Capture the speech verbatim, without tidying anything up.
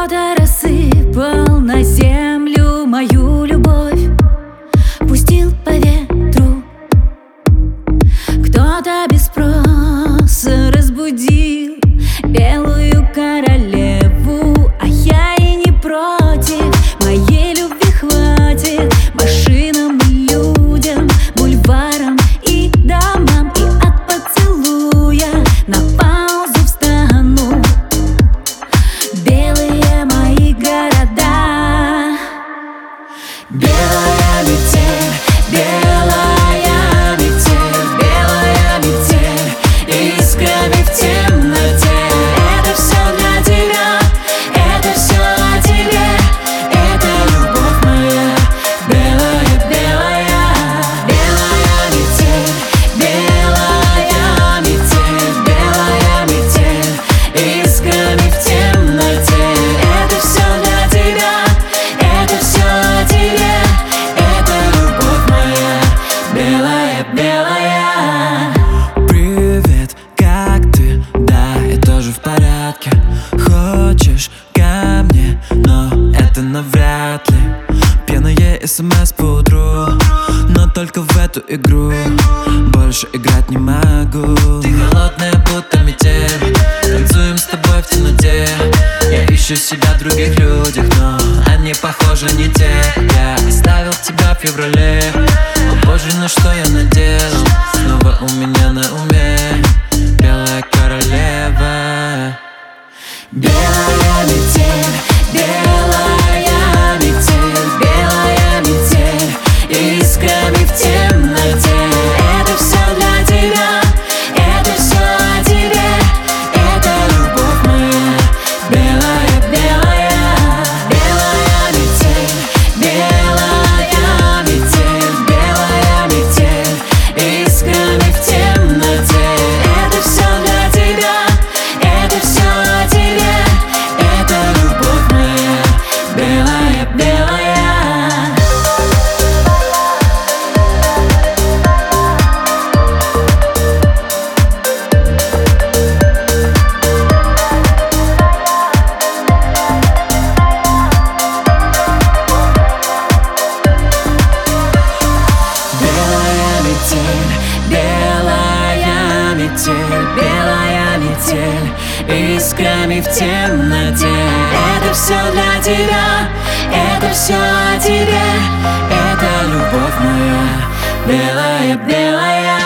Кто-то рассыпал на землю мою любовь, пустил по ветру. Кто-то без спроса разбудил белую королеву, а я и не против, моей любви хватит машинам и людям, бульварам и домам. И от поцелуя на паузу встану белые мои города. Белая метель, белая метель, белая метель, искрами в темноте. Это все для тебя, это все о тебе, это любовь моя. Белая, белая, белая метель, белая метель, белая метель, искрами в темноте. Это все для тебя, это все о тебе, это любовь моя. Белая, белая. Привет, как ты? Да, я тоже в порядке. Хочешь ко мне, но это навряд ли. Пьяные смс по утру, но только в эту игру больше играть не могу. Ты холодная, будто метель, танцуем с тобой в темноте. Я ищу себя в других людях, но они, похоже, не те. Я оставил тебя в феврале, о боже, ну что я наделал? Снова у меня на уме белая королева. Белая метель, белая метель, белая метель, искрами в темноте. Это все для тебя, это все о тебе, это любовь моя. Белая, белая, белая метель, белая метель, белая метель, искрами в темноте. Это все для тебя, это все о тебе, это любовь моя. Белая, белая. Белая метель, белая метель, белая метель, искрами в темноте. Это все для тебя, это все о тебе, это любовь моя. Белая, белая.